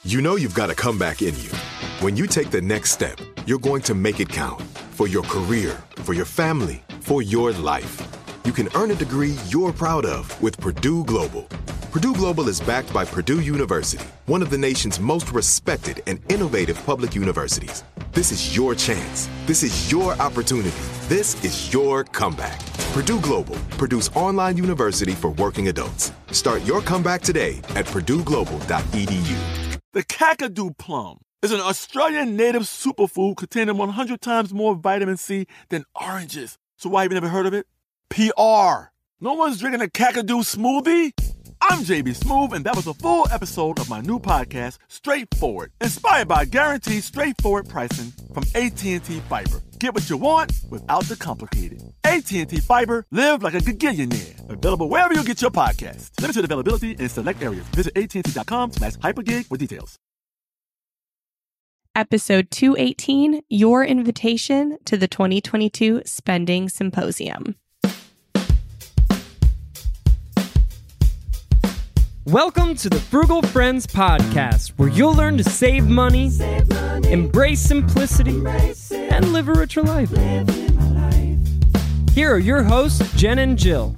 You know you've got a comeback in you. When you take the next step, you're going to make it count for your career, for your family, for your life. You can earn a degree you're proud of with Purdue Global. Purdue Global is backed by Purdue University, one of the nation's most respected and innovative public universities. This is your chance. This is your opportunity. This is your comeback. Purdue Global, Purdue's online university for working adults. Start your comeback today at purdueglobal.edu. The Kakadu plum is an Australian native superfood containing 100 times more vitamin C than oranges. So why have you never heard of it? PR. No one's drinking a Kakadu smoothie? I'm JB Smoove, and that was a full episode of my new podcast, Straightforward, inspired by guaranteed straightforward pricing from AT&T Fiber. Get what you want without the complicated. AT&T Fiber, live like a gigillionaire. Available wherever you get your podcasts. Limited availability in select areas. Visit AT&T.com/hypergig for details. Episode 218, your invitation to the 2022 Spending Symposium. Welcome to the Frugal Friends Podcast, where you'll learn to save money, embrace simplicity, and live a richer life. Here are your hosts, Jen and Jill.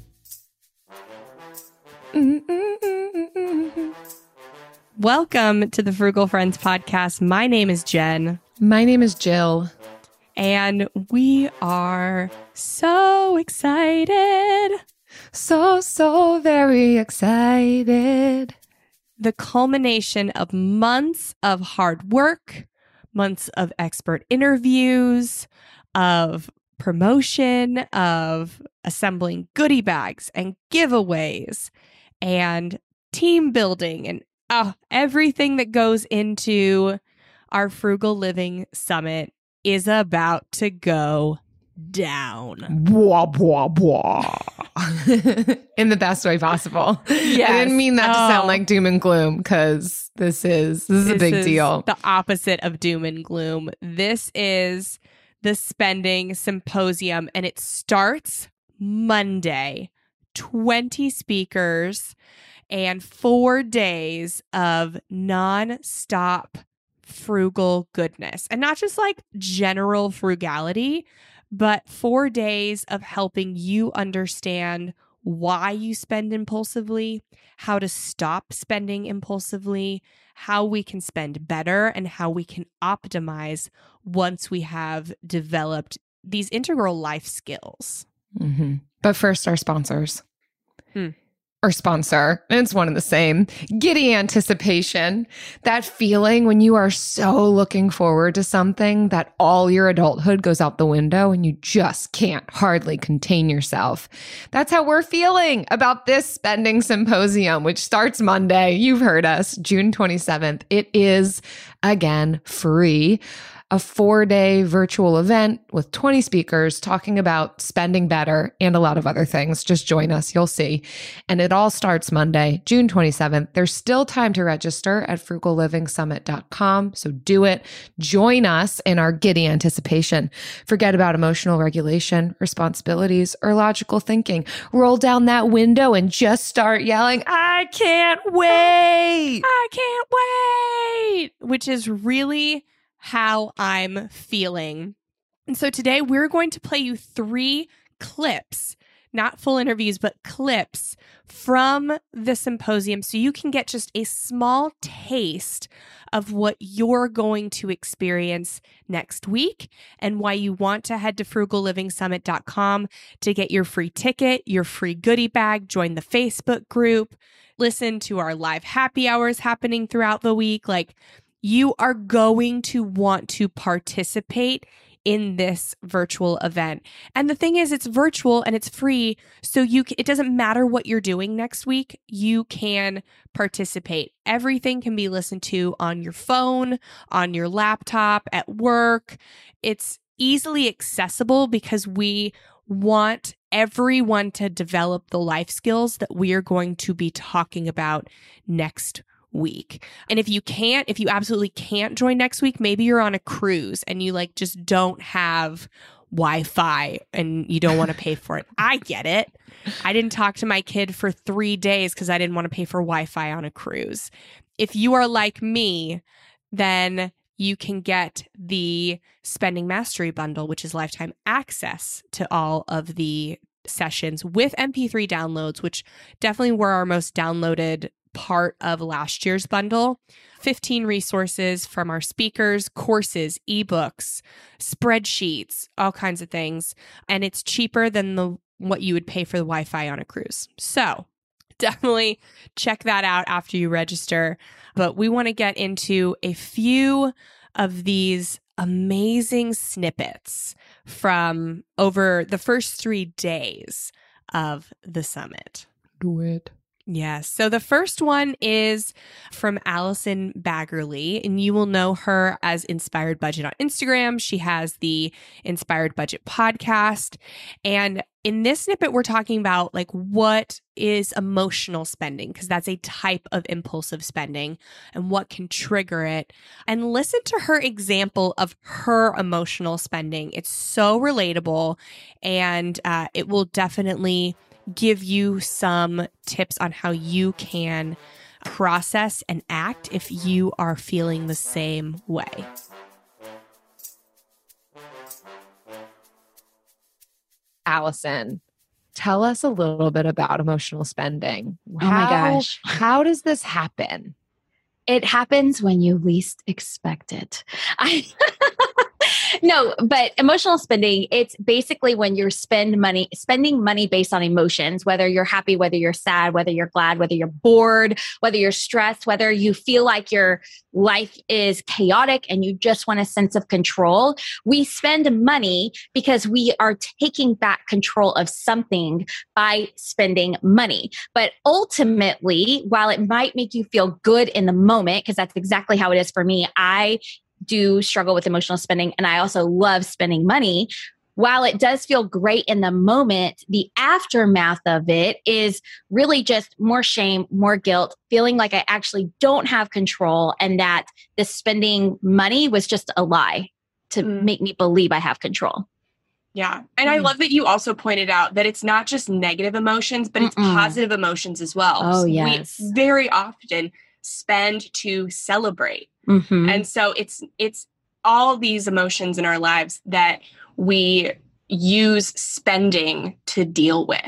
Welcome to the Frugal Friends Podcast. My name is Jen. My name is Jill. And we are so excited. So very excited. The culmination of months of hard work, months of expert interviews, of promotion, of assembling goodie bags and giveaways and team building and everything that goes into our Frugal Living Summit is about to go down. Blah, blah, blah. In the best way possible. Yes. I didn't mean that to sound like doom and gloom, because this is a big deal. The opposite of doom and gloom. This is the Spending Symposium, and it starts Monday. 20 speakers and 4 days of non-stop frugal goodness. And not just like general frugality, but 4 days of helping you understand why you spend impulsively, how to stop spending impulsively, how we can spend better, and how we can optimize once we have developed these integral life skills. Mm-hmm. But first, our sponsors. Or sponsor. It's one and the same. Giddy anticipation. That feeling when you are so looking forward to something that all your adulthood goes out the window and you just can't hardly contain yourself. That's how we're feeling about this Spending Symposium, which starts Monday. You've heard us, June 27th. It is, again, free. A 4-day virtual event with 20 speakers talking about spending better and a lot of other things. Just join us, you'll see. And it all starts Monday, June 27th. There's still time to register at frugallivingsummit.com. So do it. Join us in our giddy anticipation. Forget about emotional regulation, responsibilities, or logical thinking. Roll down that window and just start yelling, I can't wait! I can't wait! Which is really how I'm feeling. And so today we're going to play you 3 clips, not full interviews, but clips from the symposium so you can get just a small taste of what you're going to experience next week and why you want to head to frugallivingsummit.com to get your free ticket, your free goodie bag, join the Facebook group, listen to our live happy hours happening throughout the week. You are going to want to participate in this virtual event. And the thing is, it's virtual and it's free. So it doesn't matter what you're doing next week. You can participate. Everything can be listened to on your phone, on your laptop, at work. It's easily accessible because we want everyone to develop the life skills that we are going to be talking about next week. And if you absolutely can't join next week, maybe you're on a cruise and you just don't have Wi-Fi and you don't want to pay for it. I get it. I didn't talk to my kid for 3 days because I didn't want to pay for Wi-Fi on a cruise. if you are like me, then you can get the Spending Mastery Bundle, which is lifetime access to all of the sessions with MP3 downloads, which definitely were our most downloaded part of last year's bundle. 15 resources from our speakers, courses, ebooks, spreadsheets, all kinds of things. And it's cheaper than what you would pay for the Wi-Fi on a cruise. So definitely check that out after you register. But we want to get into a few of these amazing snippets from over the first 3 days of the summit. Do it. Yes. So the first one is from Allison Baggerly, and you will know her as Inspired Budget on Instagram. She has the Inspired Budget podcast. And in this snippet, we're talking about like what is emotional spending, because that's a type of impulsive spending and what can trigger it. And listen to her example of her emotional spending. It's so relatable, and it will definitely give you some tips on how you can process and act if you are feeling the same way. Allison, tell us a little bit about emotional spending. Oh my gosh. How does this happen? It happens when you least expect it. No, but emotional spending, it's basically when you're spending money based on emotions, whether you're happy, whether you're sad, whether you're glad, whether you're bored, whether you're stressed, whether you feel like your life is chaotic and you just want a sense of control. We spend money because we are taking back control of something by spending money. But ultimately, while it might make you feel good in the moment, because that's exactly how it is for me, I do struggle with emotional spending, and I also love spending money. While it does feel great in the moment, the aftermath of it is really just more shame, more guilt, feeling like I actually don't have control, and that the spending money was just a lie to make me believe I have control. Yeah. And I love that you also pointed out that it's not just negative emotions, but it's positive emotions as well. Oh, so yes. We very often spend to celebrate. Mm-hmm. And so it's all these emotions in our lives that we use spending to deal with.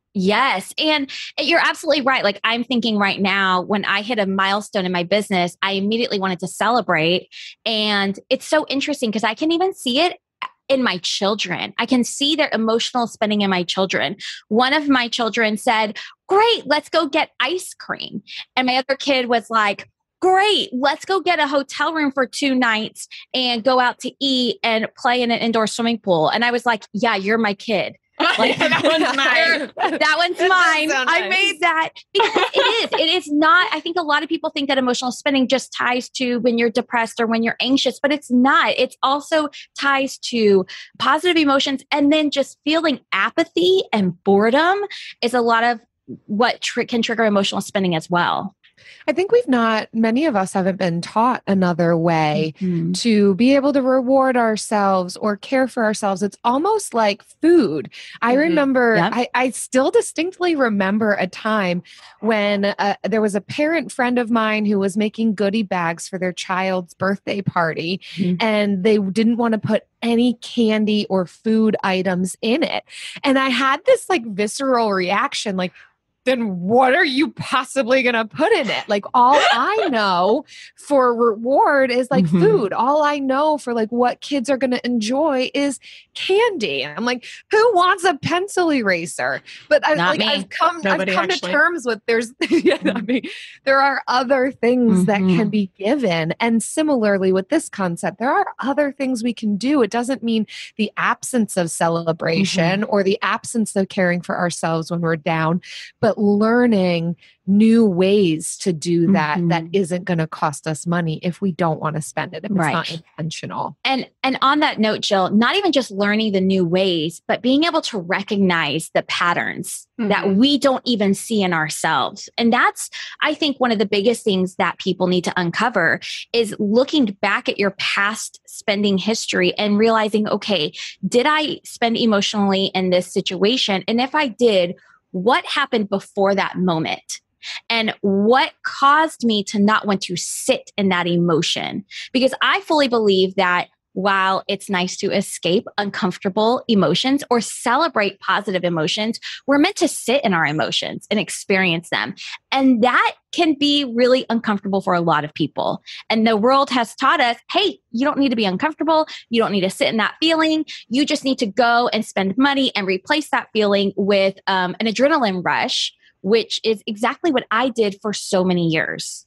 Yes. And you're absolutely right. Like I'm thinking right now, when I hit a milestone in my business, I immediately wanted to celebrate. And it's so interesting because I can even see it in my children. I can see their emotional spending in my children. One of my children said, "Great, let's go get ice cream." And my other kid was like, "Great, let's go get a hotel room for 2 nights and go out to eat and play in an indoor swimming pool." And I was like, "Yeah, you're my kid." Like, that one's mine. That one's mine. So nice. I made that because it is not, I think a lot of people think that emotional spending just ties to when you're depressed or when you're anxious, but it's not. It also ties to positive emotions. And then just feeling apathy and boredom is a lot of what can trigger emotional spending as well. I think many of us haven't been taught another way to be able to reward ourselves or care for ourselves. It's almost like food. I remember, I still distinctly remember a time when there was a parent friend of mine who was making goodie bags for their child's birthday party, and they didn't want to put any candy or food items in it. And I had this like visceral reaction, like, then what are you possibly going to put in it? Like all I know for reward is like food. All I know for like what kids are going to enjoy is candy. And I'm like, who wants a pencil eraser? But I've come to terms with there are other things that can be given. And similarly with this concept, there are other things we can do. It doesn't mean the absence of celebration or the absence of caring for ourselves when we're down, but learning new ways to do that isn't going to cost us money if we don't want to spend it, if it's not intentional. And on that note, Jill, not even just learning the new ways, but being able to recognize the patterns that we don't even see in ourselves. And that's, I think, one of the biggest things that people need to uncover is looking back at your past spending history and realizing, okay, did I spend emotionally in this situation? And if I did, what happened before that moment? and what caused me to not want to sit in that emotion. Because I fully believe that while it's nice to escape uncomfortable emotions or celebrate positive emotions, we're meant to sit in our emotions and experience them. And that can be really uncomfortable for a lot of people. And the world has taught us, hey, you don't need to be uncomfortable. You don't need to sit in that feeling. You just need to go and spend money and replace that feeling with an adrenaline rush, which is exactly what I did for so many years.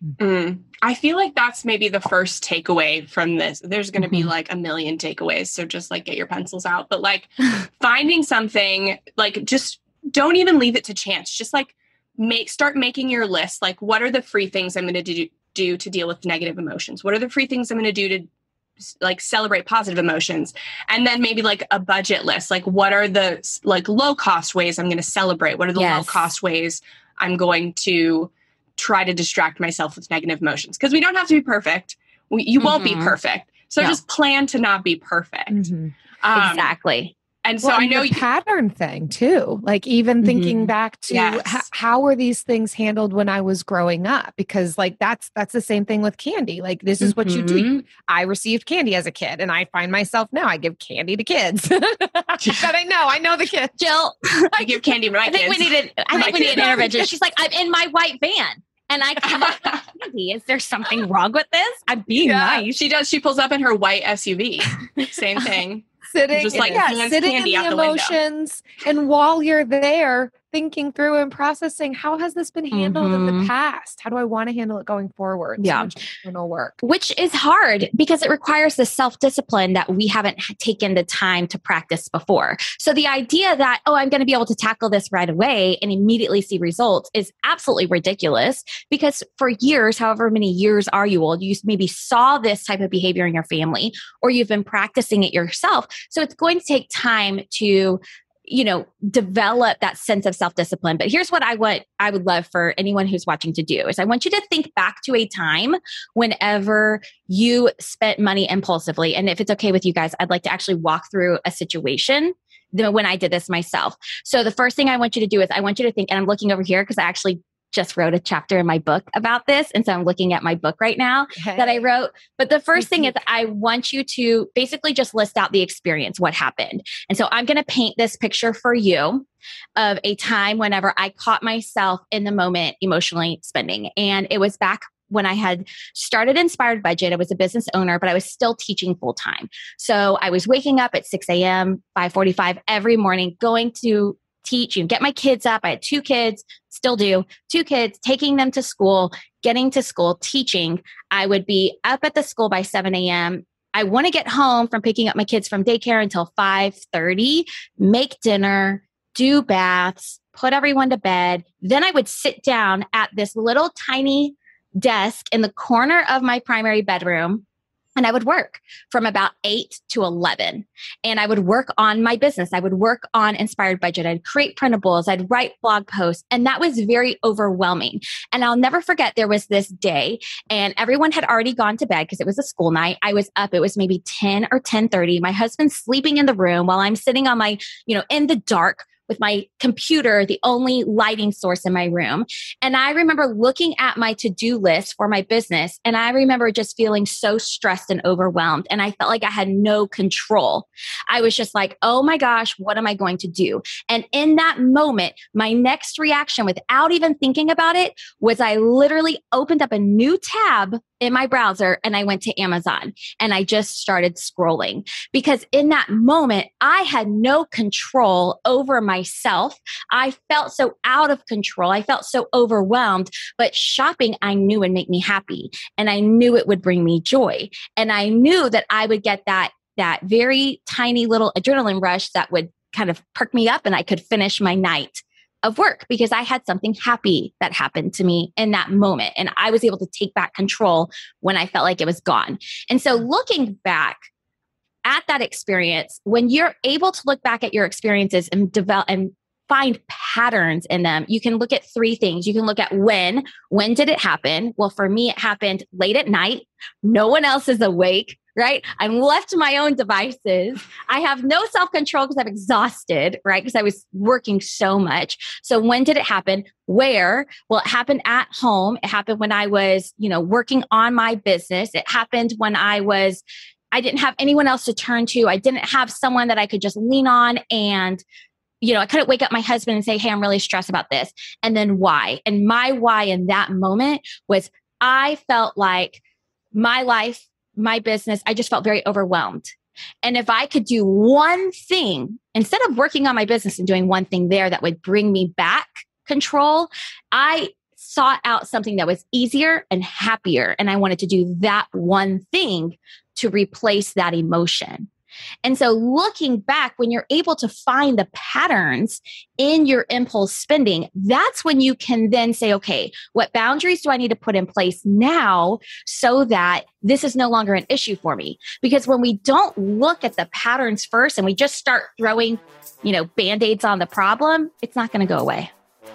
I feel like that's maybe the first takeaway from this. There's going to be like a million takeaways. So just like get your pencils out, but like finding something, like just don't even leave it to chance. Just like start making your list. Like, what are the free things I'm going to do to deal with negative emotions? What are the free things I'm going to do to like celebrate positive emotions? And then maybe like a budget list. Like, what are the like low cost ways I'm going to celebrate? What are the low cost ways I'm going to try to distract myself with negative emotions? Because we don't have to be perfect. You won't be perfect. So just plan to not be perfect. Exactly. And so I know the pattern thing too, like even thinking back to how were these things handled when I was growing up? Because like, that's the same thing with candy. Like this is what you do. I received candy as a kid and I find myself now, I give candy to kids. But I know the kids. Jill, I give candy to my kids. I think we need an intervention. She's like, I'm in my white van. And I come up with candy. Is there something wrong with this? I'm being nice. She does. She pulls up in her white SUV. Same thing. Sitting just like sitting in the emotions. And while you're there thinking through and processing, how has this been handled in the past? How do I want to handle it going forward? Yeah. So much internal work. Which is hard because it requires the self-discipline that we haven't taken the time to practice before. So the idea that, I'm going to be able to tackle this right away and immediately see results is absolutely ridiculous, because for years, however many years are you old, you maybe saw this type of behavior in your family or you've been practicing it yourself. So it's going to take time to develop that sense of self-discipline. But here's what I would love for anyone who's watching to do is I want you to think back to a time whenever you spent money impulsively. And if it's okay with you guys, I'd like to actually walk through a situation when I did this myself. So the first thing I want you to do is I want you to think, and I'm looking over here because I actually just wrote a chapter in my book about this. And so I'm looking at my book right now that I wrote. But the first thing is I want you to basically just list out the experience, what happened. And so I'm going to paint this picture for you of a time whenever I caught myself in the moment emotionally spending. And it was back when I had started Inspired Budget. I was a business owner, but I was still teaching full time. So I was waking up at 6 a.m., 5:45 every morning, going to teach, get my kids up. I had 2 kids, still do, 2 kids, taking them to school, getting to school, teaching. I would be up at the school by 7 a.m. I want to get home from picking up my kids from daycare until 5:30, make dinner, do baths, put everyone to bed. Then I would sit down at this little tiny desk in the corner of my primary bedroom. And I would work from about 8 to 11. And I would work on my business. I would work on Inspired Budget. I'd create printables. I'd write blog posts. And that was very overwhelming. And I'll never forget, there was this day and everyone had already gone to bed because it was a school night. I was up. It was maybe 10 or 10:30. My husband's sleeping in the room while I'm sitting on my, in the dark with my computer, the only lighting source in my room. And I remember looking at my to-do list for my business. And I remember just feeling so stressed and overwhelmed. And I felt like I had no control. I was just like, oh my gosh, what am I going to do? And in that moment, my next reaction without even thinking about it was I literally opened up a new tab in my browser and I went to Amazon and I just started scrolling, because in that moment, I had no control over myself. I felt so out of control. I felt so overwhelmed, but shopping I knew would make me happy and I knew it would bring me joy. And I knew that I would get that very tiny little adrenaline rush that would kind of perk me up and I could finish my night of work because I had something happy that happened to me in that moment. And I was able to take back control when I felt like it was gone. And so looking back at that experience, when you're able to look back at your experiences and develop and find patterns in them, you can look at 3 things. You can look at when did it happen? Well, for me, it happened late at night. No one else is awake. right? I'm left to my own devices. I have no self-control because I'm exhausted, right? Because I was working so much. So when did it happen? Where? Well, it happened at home. It happened when I was, working on my business. It happened when I didn't have anyone else to turn to. I didn't have someone that I could just lean on, and I couldn't wake up my husband and say, hey, I'm really stressed about this. And then why? And my why in that moment was I felt like my life, my business, I just felt very overwhelmed. And if I could do one thing, instead of working on my business and doing one thing there that would bring me back control, I sought out something that was easier and happier. And I wanted to do that one thing to replace that emotion. And so looking back, when you're able to find the patterns in your impulse spending, that's when you can then say, okay, what boundaries do I need to put in place now so that this is no longer an issue for me? Because when we don't look at the patterns first and we just start throwing, Band-Aids on the problem, it's not going to go away.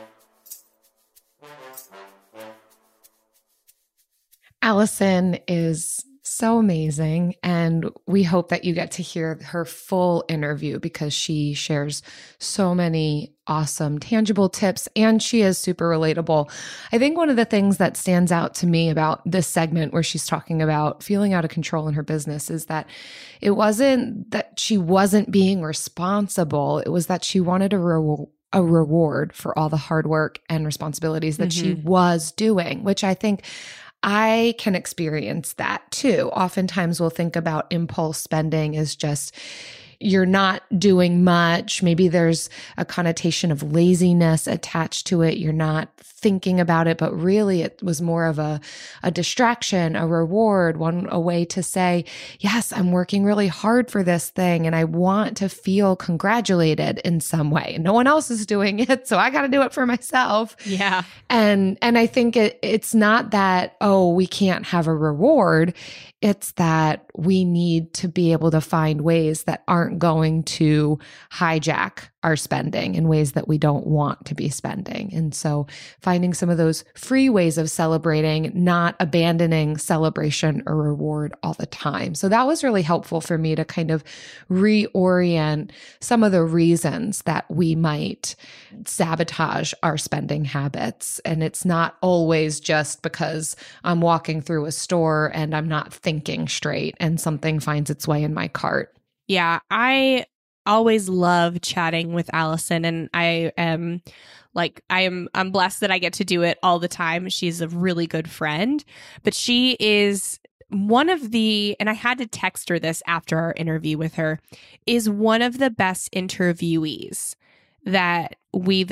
Allison is so amazing. And we hope that you get to hear her full interview because she shares so many awesome, tangible tips, and she is super relatable. I think one of the things that stands out to me about this segment where she's talking about feeling out of control in her business is that it wasn't that she wasn't being responsible. It was that she wanted a reward for all the hard work and responsibilities that she was doing, which I think I can experience that too. Oftentimes we'll think about impulse spending as just you're not doing much. Maybe there's a connotation of laziness attached to it. You're not thinking about it, but really it was more of a distraction, a reward, a way to say, yes, I'm working really hard for this thing and I want to feel congratulated in some way. No one else is doing it, so I got to do it for myself. Yeah. And I think it's not that, we can't have a reward. It's that we need to be able to find ways that aren't going to hijack our spending in ways that we don't want to be spending. And so finding some of those free ways of celebrating, not abandoning celebration or reward all the time. So that was really helpful for me to kind of reorient some of the reasons that we might sabotage our spending habits. And it's not always just because I'm walking through a store and I'm not thinking straight and something finds its way in my cart. Yeah, I always love chatting with Allison, and I'm blessed that I get to do it all the time. She's a really good friend, but she is one of the, and I had to text her this after our interview with her, is one of the best interviewees that we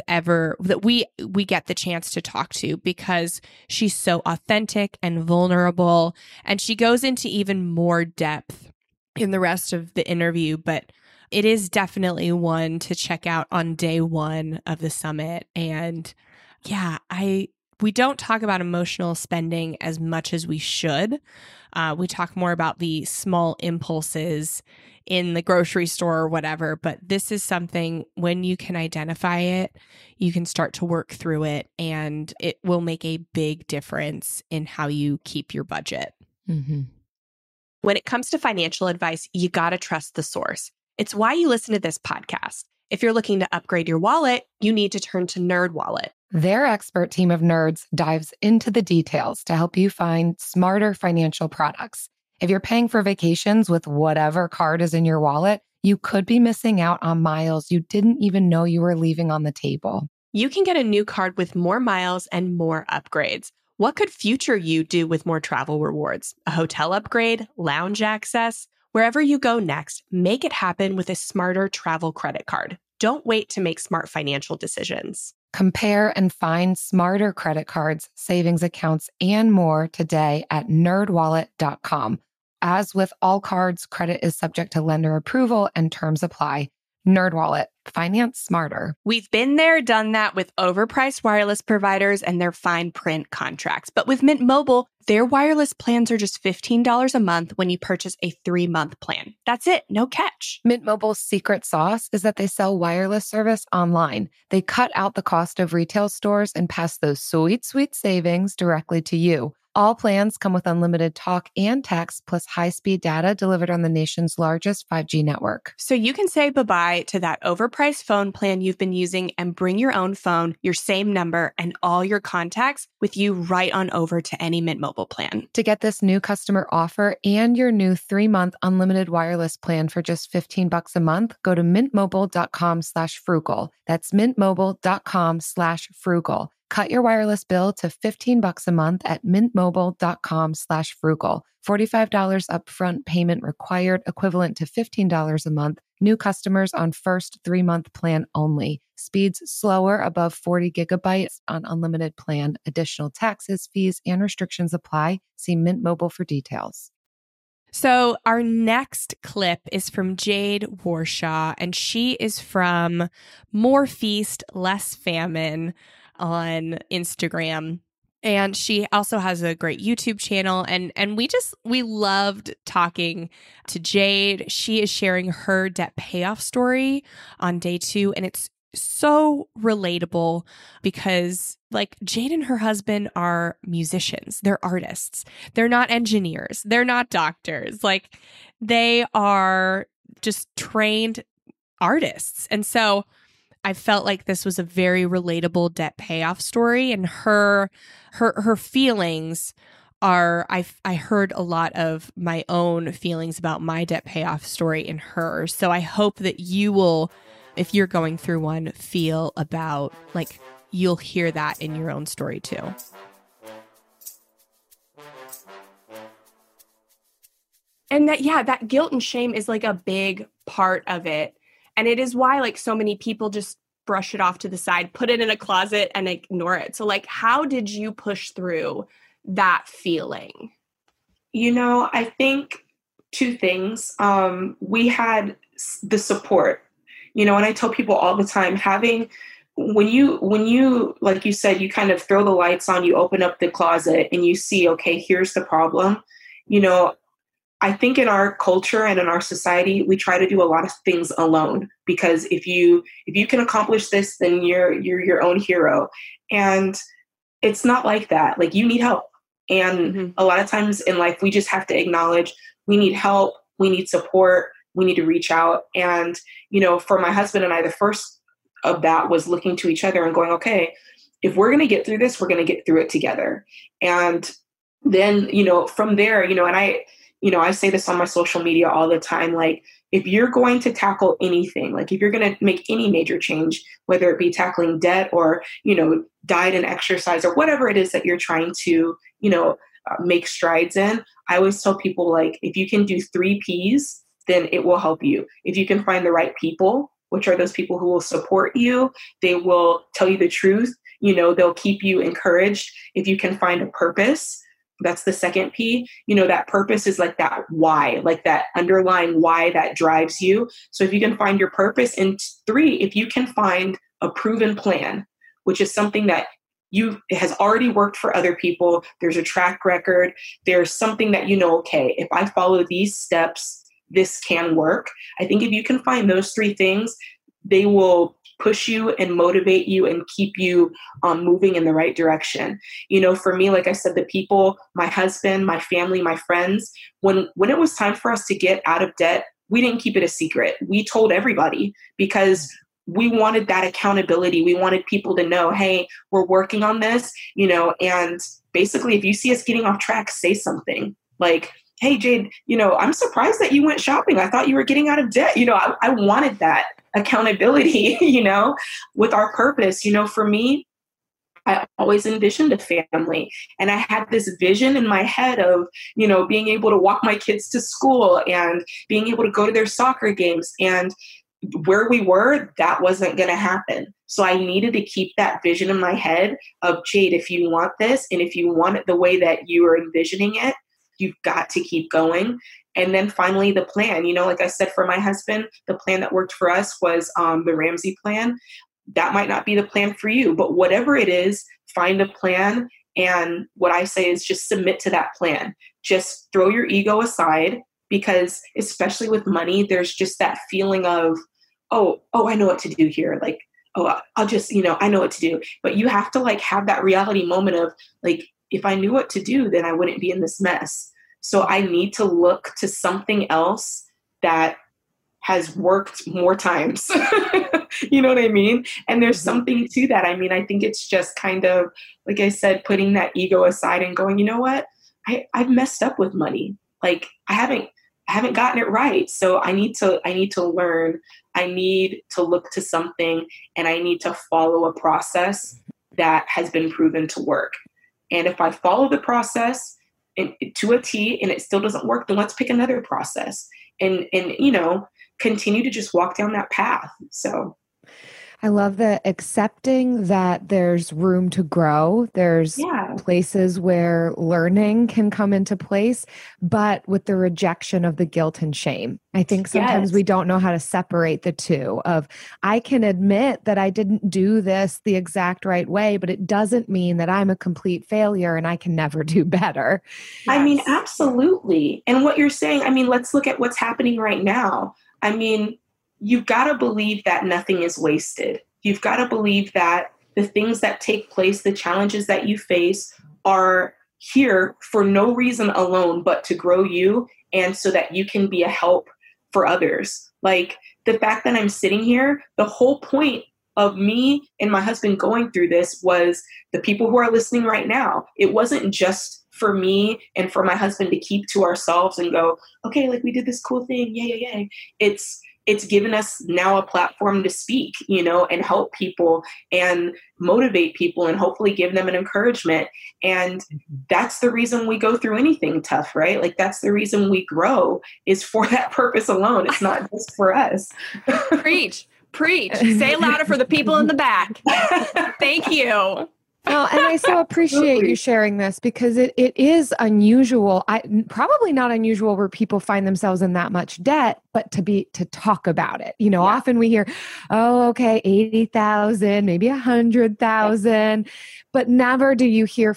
get the chance to talk to, because she's so authentic and vulnerable, and she goes into even more depth in the rest of the interview. But it is definitely one to check out on day one of the summit. And yeah, we don't talk about emotional spending as much as we should. We talk more about the small impulses in the grocery store or whatever, but this is something, when you can identify it, you can start to work through it, and it will make a big difference in how you keep your budget. Mm-hmm. When it comes to financial advice, you got to trust the source. It's why you listen to this podcast. If you're looking to upgrade your wallet, you need to turn to NerdWallet. Their expert team of nerds dives into the details to help you find smarter financial products. If you're paying for vacations with whatever card is in your wallet, you could be missing out on miles you didn't even know you were leaving on the table. You can get a new card with more miles and more upgrades. What could future you do with more travel rewards? A hotel upgrade, lounge access? Wherever you go next, make it happen with a smarter travel credit card. Don't wait to make smart financial decisions. Compare and find smarter credit cards, savings accounts, and more today at nerdwallet.com. As with all cards, credit is subject to lender approval and terms apply. NerdWallet. Finance smarter. We've been there, done that with overpriced wireless providers and their fine print contracts. But with Mint Mobile, their wireless plans are just $15 a month when you purchase a 3-month plan. That's it. No catch. Mint Mobile's secret sauce is that they sell wireless service online. They cut out the cost of retail stores and pass those sweet, sweet savings directly to you. All plans come with unlimited talk and text plus high-speed data delivered on the nation's largest 5G network. So you can say bye-bye to that overpriced phone plan you've been using and bring your own phone, your same number, and all your contacts with you right on over to any Mint Mobile plan. To get this new customer offer and your new 3-month unlimited wireless plan for just $15 a month, go to mintmobile.com/frugal. That's mintmobile.com/frugal. Cut your wireless bill to $15 a month at mintmobile.com/frugal. $45 upfront payment required, equivalent to $15 a month. New customers on first 3-month plan only. Speeds slower above 40 gigabytes on unlimited plan. Additional taxes, fees, and restrictions apply. See Mint Mobile for details. So our next clip is from Jade Warshaw, and she is from More Feast, Less Famine on Instagram. And she also has a great YouTube channel. And we loved talking to Jade. She is sharing her debt payoff story on day 2. And it's so relatable because like Jade and her husband are musicians. They're artists. They're not engineers. They're not doctors. Like they are just trained artists. And so I felt like this was a very relatable debt payoff story, and her feelings are, I heard a lot of my own feelings about my debt payoff story in her. So I hope that you will, if you're going through one, feel about like you'll hear that in your own story too. And that guilt and shame is like a big part of it. And it is why like so many people just brush it off to the side, put it in a closet and ignore it. So like, how did you push through that feeling? I think 2 things. We had the support, and I tell people all the time, when you, like you said, you kind of throw the lights on, you open up the closet and you see, okay, here's the problem. I think in our culture and in our society, we try to do a lot of things alone, because if you can accomplish this, then you're your own hero. And it's not like that. Like you need help. And a lot of times in life, we just have to acknowledge we need help. We need support. We need to reach out. And, for my husband and I, the first of that was looking to each other and going, okay, if we're going to get through this, we're going to get through it together. And then, from there, and I say this on my social media all the time, like if you're going to tackle anything, like if you're going to make any major change, whether it be tackling debt or, diet and exercise or whatever it is that you're trying to, make strides in, I always tell people, like, if you can do 3 Ps, then it will help you. If you can find the right people, which are those people who will support you, they will tell you the truth, they'll keep you encouraged. If you can find a purpose, that's the second P. That purpose is like that why, like that underlying why that drives you. So if you can find your purpose, and 3, if you can find a proven plan, which is something that it has already worked for other people. There's a track record. There's something that okay, if I follow these steps, this can work. I think if you can find those 3 things, they will push you and motivate you and keep you moving in the right direction. For me, like I said, the people, my husband, my family, my friends, when it was time for us to get out of debt, we didn't keep it a secret. We told everybody because we wanted that accountability. We wanted people to know, hey, we're working on this, and basically if you see us getting off track, say something like, hey, Jade, I'm surprised that you went shopping. I thought you were getting out of debt. I wanted that accountability, with our purpose. For me, I always envisioned a family, and I had this vision in my head of, being able to walk my kids to school and being able to go to their soccer games. And where we were, that wasn't going to happen. So I needed to keep that vision in my head of, Jade, if you want this, and if you want it the way that you are envisioning it, you've got to keep going. And then finally, the plan, like I said, for my husband, the plan that worked for us was the Ramsey plan. That might not be the plan for you, but whatever it is, find a plan. And what I say is just submit to that plan. Just throw your ego aside, because especially with money, there's just that feeling of, oh, I know what to do here. Like, oh, I'll just, I know what to do. But you have to like have that reality moment of like, if I knew what to do, then I wouldn't be in this mess. So I need to look to something else that has worked more times. You know what I mean? And there's something to that. I mean, I think it's just kind of, like I said, putting that ego aside and going, you know what? I've messed up with money. Like I haven't gotten it right. So I need to learn. I need to look to something, and I need to follow a process that has been proven to work. And if I follow the process to a T and it still doesn't work, then let's pick another process and continue to just walk down that path. So I love the accepting that there's room to grow. There's places where learning can come into place, but with the rejection of the guilt and shame. I think sometimes we don't know how to separate the two of, I can admit that I didn't do this the exact right way, but it doesn't mean that I'm a complete failure and I can never do better. I mean, absolutely. And what you're saying, I mean, let's look at what's happening right now. I mean, you've got to believe that nothing is wasted. You've got to believe that the things that take place, the challenges that you face are here for no reason alone, but to grow you and so that you can be a help for others. Like the fact that I'm sitting here, the whole point of me and my husband going through this was the people who are listening right now. It wasn't just for me and for my husband to keep to ourselves and go, okay, like we did this cool thing. Yay. It's given us now a platform to speak, and help people and motivate people and hopefully give them an encouragement. And that's the reason we go through anything tough, right? Like that's the reason we grow, is for that purpose alone. It's not just for us. Preach. Say it louder for the people in the back. Thank you. Well, and I so appreciate you sharing this, because it is unusual. Probably not unusual where people find themselves in that much debt, but to talk about it. Often we hear, oh, okay, 80,000, maybe 100,000, but never do you hear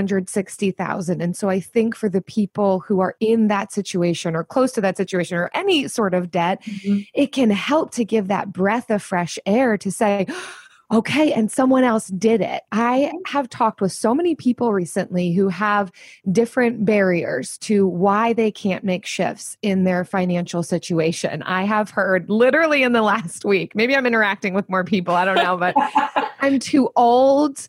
460,000. And so I think for the people who are in that situation or close to that situation or any sort of debt, it can help to give that breath of fresh air to say, okay, and someone else did it. I have talked with so many people recently who have different barriers to why they can't make shifts in their financial situation. I have heard literally in the last week, maybe I'm interacting with more people, I don't know, but I'm too old.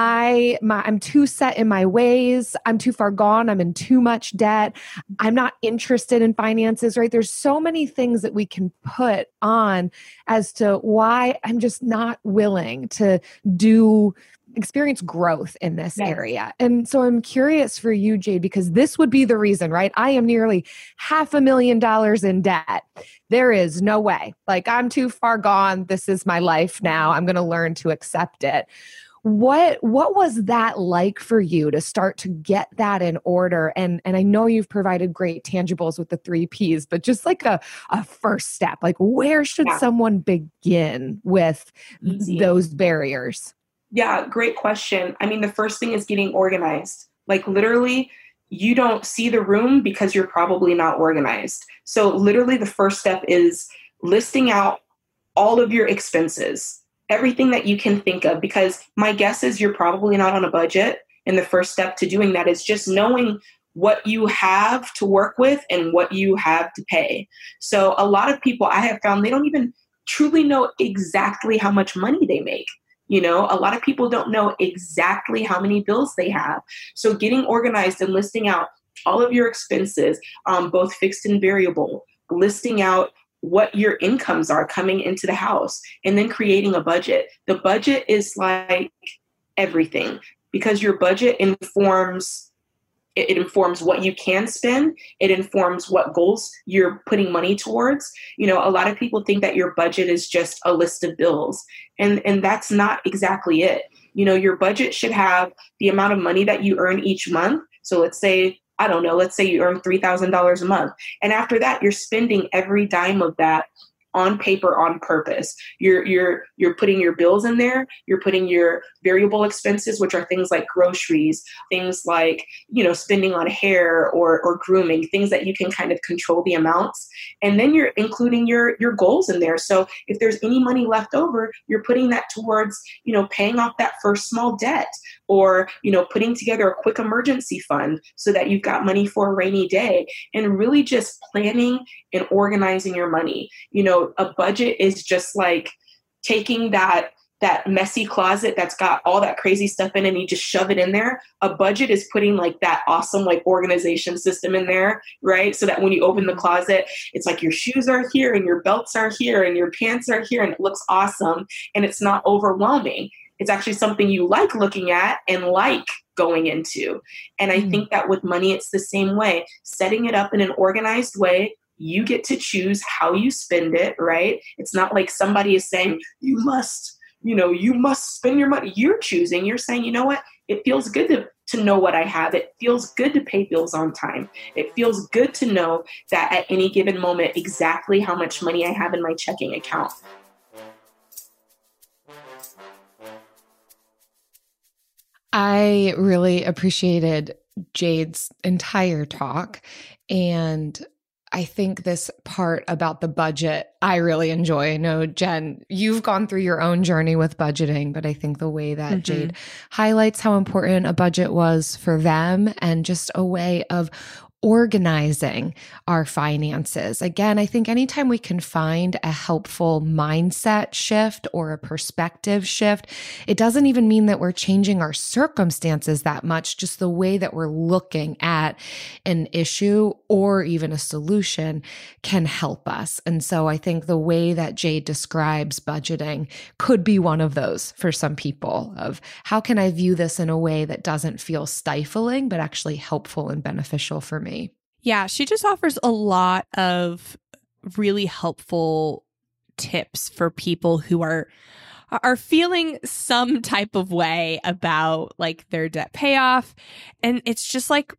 I'm too set in my ways. I'm too far gone. I'm in too much debt. I'm not interested in finances, right? There's so many things that we can put on as to why I'm just not willing to experience growth in this area. And so I'm curious for you, Jade, because this would be the reason, right? I am nearly $500,000 in debt. There is no way. Like I'm too far gone. This is my life now. I'm going to learn to accept it. What was that like for you to start to get that in order? And I know you've provided great tangibles with the 3 Ps, but just like a first step, like where should someone begin with those barriers? Yeah, great question. I mean, the first thing is getting organized. Like literally, you don't see the room because you're probably not organized. So literally the first step is listing out all of your expenses. Everything that you can think of, because my guess is you're probably not on a budget. And the first step to doing that is just knowing what you have to work with and what you have to pay. So a lot of people I have found, they don't even truly know exactly how much money they make. A lot of people don't know exactly how many bills they have. So getting organized and listing out all of your expenses, both fixed and variable, listing out what your incomes are coming into the house, and then creating a budget. The budget is like everything, because your budget informs what you can spend. It informs what goals you're putting money towards. A lot of people think that your budget is just a list of bills, and that's not exactly it. Your budget should have the amount of money that you earn each month. So let's say you earn $3,000 a month. And after that, you're spending every dime of that on paper on purpose. You're putting your bills in there. You're putting your variable expenses, which are things like groceries, things like, spending on hair or grooming, things that you can kind of control the amounts. And then you're including your goals in there. So if there's any money left over, you're putting that towards, paying off that first small debt, or, putting together a quick emergency fund so that you've got money for a rainy day, and really just planning and organizing your money. A budget is just like taking that messy closet that's got all that crazy stuff in it and you just shove it in there. A budget is putting like that awesome like organization system in there, right? So that when you open the closet, it's like your shoes are here and your belts are here and your pants are here and it looks awesome and it's not overwhelming. It's actually something you like looking at and like going into. And I think that with money, it's the same way. Setting it up in an organized way, you get to choose how you spend it, right? It's not like somebody is saying, you must spend your money. You're choosing. You're saying, you know what? It feels good to know what I have. It feels good to pay bills on time. It feels good to know that at any given moment, exactly how much money I have in my checking account. I really appreciated Jade's entire talk. And I think this part about the budget, I really enjoy. I know, Jen, you've gone through your own journey with budgeting, but I think the way that Jade highlights how important a budget was for them and just a way of organizing our finances. Again, I think anytime we can find a helpful mindset shift or a perspective shift, it doesn't even mean that we're changing our circumstances that much, just the way that we're looking at an issue or even a solution can help us. And so I think the way that Jade describes budgeting could be one of those for some people of how can I view this in a way that doesn't feel stifling, but actually helpful and beneficial for me. Yeah, she just offers a lot of really helpful tips for people who are feeling some type of way about like their debt payoff. And it's just like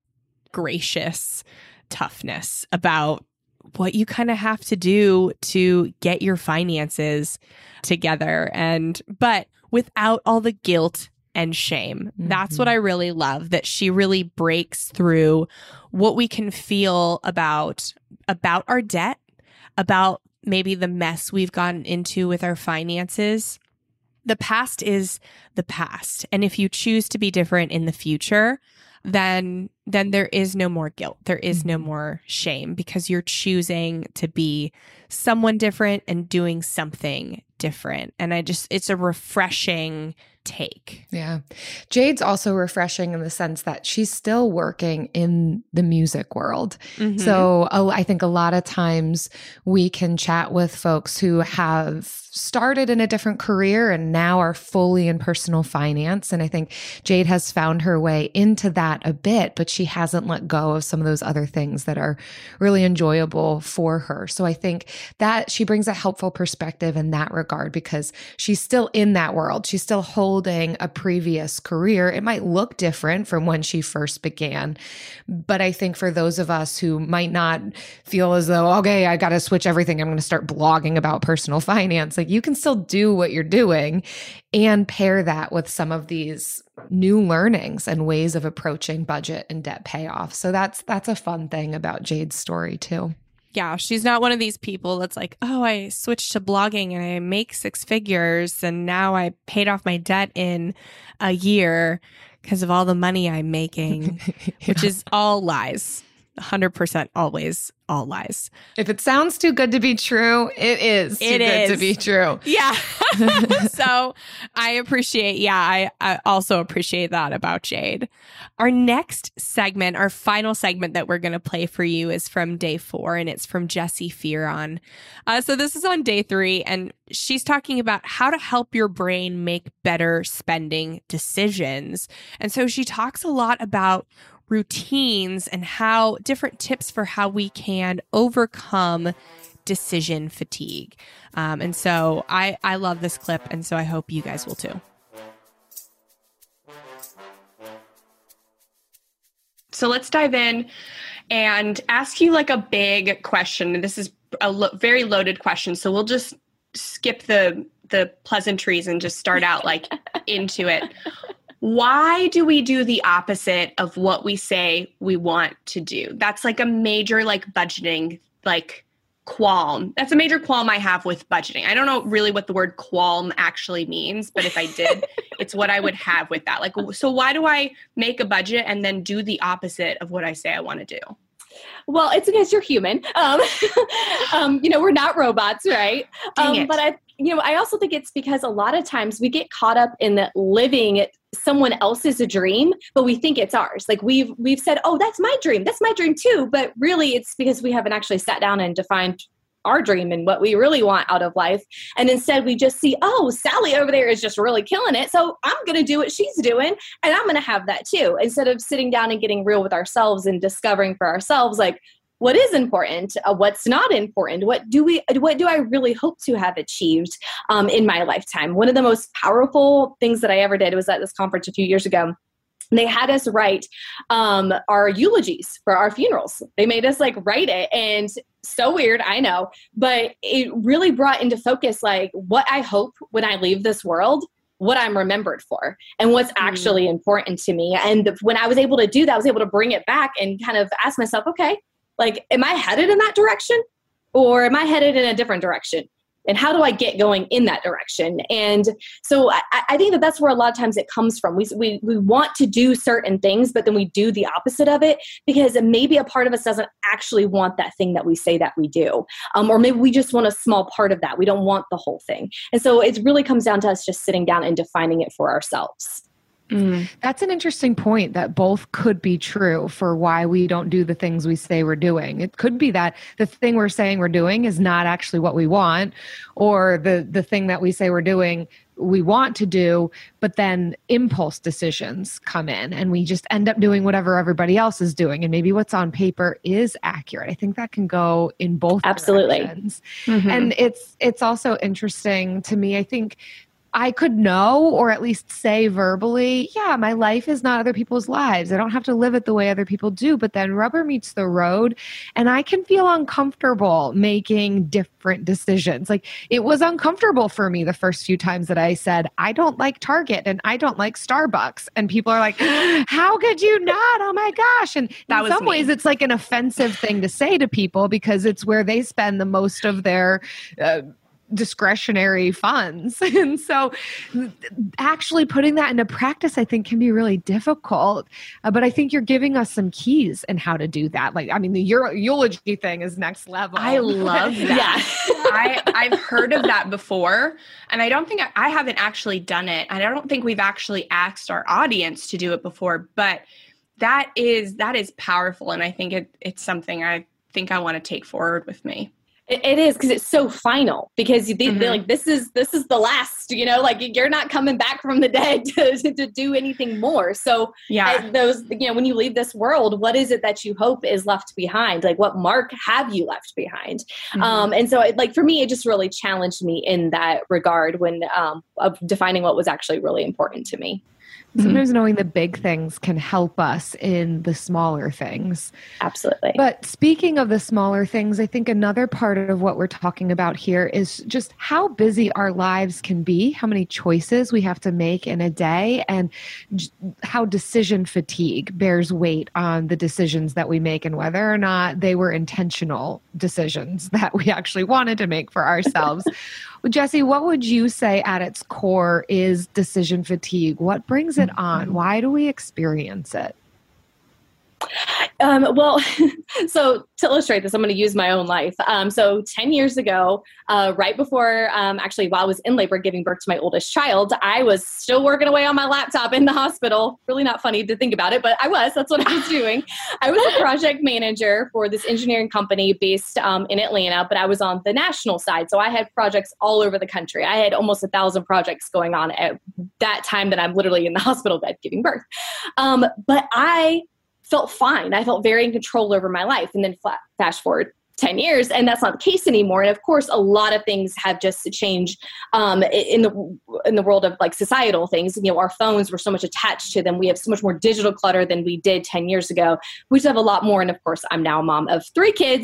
gracious toughness about what you kind of have to do to get your finances together, but without all the guilt and shame. That's what I really love, that she really breaks through what we can feel about our debt, about maybe the mess we've gotten into with our finances. The past is the past. And if you choose to be different in the future, then there is no more guilt. There is no more shame because you're choosing to be someone different and doing something different. And it's a refreshing take. Yeah. Jade's also refreshing in the sense that she's still working in the music world. So I think a lot of times we can chat with folks who have started in a different career and now are fully in personal finance. And I think Jade has found her way into that a bit, but she hasn't let go of some of those other things that are really enjoyable for her. So I think that she brings a helpful perspective in that regard because she's still in that world. She's still holding a previous career. It might look different from when she first began. But I think for those of us who might not feel as though, okay, I got to switch everything, I'm going to start blogging about personal finance. Like you can still do what you're doing and pair that with some of these new learnings and ways of approaching budget and debt payoff. So that's a fun thing about Jade's story too. Yeah, she's not one of these people that's like, oh, I switched to blogging and I make 6 figures and now I paid off my debt in a year because of all the money I'm making, which is all lies. 100% always all lies. If it sounds too good to be true, it is too good to be true. Yeah. So I appreciate, I also appreciate that about Jade. Our next segment, our final segment that we're going to play for you is from day 4 and it's from Jessie Fearon. So this is on day 3 and she's talking about how to help your brain make better spending decisions. And so she talks a lot about routines and how different tips for how we can overcome decision fatigue. And so I love this clip. And so I hope you guys will too. So let's dive in and ask you like a big question. And this is very loaded question. So we'll just skip the pleasantries and just start out like into it. Why do we do the opposite of what we say we want to do? That's like a major like budgeting like qualm. That's a major qualm I have with budgeting. I don't know really what the word qualm actually means, but if I did, it's what I would have with that. Like, so why do I make a budget and then do the opposite of what I say I want to do? Well, it's because you're human. We're not robots, right? But I also think it's because a lot of times we get caught up in living someone else's dream, but we think it's ours. Like we've said, oh, that's my dream. That's my dream too. But really it's because we haven't actually sat down and defined our dream and what we really want out of life. And instead we just see, oh, Sally over there is just really killing it. So I'm going to do what she's doing and I'm going to have that too. Instead of sitting down and getting real with ourselves and discovering for ourselves, like, what is important? What's not important? What do I really hope to have achieved in my lifetime? One of the most powerful things that I ever did was at this conference a few years ago. They had us write our eulogies for our funerals. They made us like write it, and so weird, I know, but it really brought into focus like what I hope when I leave this world, what I'm remembered for, and what's actually important to me. And when I was able to do that, I was able to bring it back and kind of ask myself, okay, like, am I headed in that direction or am I headed in a different direction? And how do I get going in that direction? And so I think that that's where a lot of times it comes from. We want to do certain things, but then we do the opposite of it because maybe a part of us doesn't actually want that thing that we say that we do. Or maybe we just want a small part of that. We don't want the whole thing. And so it really comes down to us just sitting down and defining it for ourselves. That's an interesting point that both could be true for why we don't do the things we say we're doing. It could be that the thing we're saying we're doing is not actually what we want, or the thing that we say we're doing we want to do, but then impulse decisions come in and we just end up doing whatever everybody else is doing. And maybe what's on paper is accurate. I think that can go in both directions. And it's also interesting to me. I think I could know, or at least say verbally, yeah, my life is not other people's lives. I don't have to live it the way other people do. But then rubber meets the road and I can feel uncomfortable making different decisions. Like it was uncomfortable for me the first few times that I said, I don't like Target and I don't like Starbucks. And people are like, how could you not? Oh my gosh. And in some ways it's like an offensive thing to say to people because it's where they spend the most of their discretionary funds. And so actually putting that into practice, I think can be really difficult. But I think you're giving us some keys in how to do that. Like, I mean, the eulogy thing is next level. I love that. I've heard of that before. And I don't think I haven't actually done it. And I don't think we've actually asked our audience to do it before, but that is powerful. And I think it's something I think I want to take forward with me. It is because it's so final because they're like, this is the last, like you're not coming back from the dead to do anything more. So when you leave this world, what is it that you hope is left behind? Like what mark have you left behind? And so for me, it just really challenged me in that regard when of defining what was actually really important to me. Sometimes knowing the big things can help us in the smaller things. Absolutely. But speaking of the smaller things, I think another part of what we're talking about here is just how busy our lives can be, how many choices we have to make in a day, and how decision fatigue bears weight on the decisions that we make and whether or not they were intentional decisions that we actually wanted to make for ourselves. Jessie, what would you say at its core is decision fatigue? What brings it on? Why do we experience it? So to illustrate this, I'm going to use my own life. So 10 years ago, right before, actually while I was in labor giving birth to my oldest child, I was still working away on my laptop in the hospital. Really not funny to think about it, but that's what I was doing. I was a project manager for this engineering company based in Atlanta, but I was on the national side. So I had projects all over the country. I had almost 1,000 projects going on at that time that I'm literally in the hospital bed giving birth. But I felt fine. I felt very in control over my life. And then fast forward 10 years, and that's not the case anymore. And of course, a lot of things have just changed in the world of like societal things. Our phones were so much attached to them. We have so much more digital clutter than we did 10 years ago. We just have a lot more. And of course, I'm now a mom of 3 kids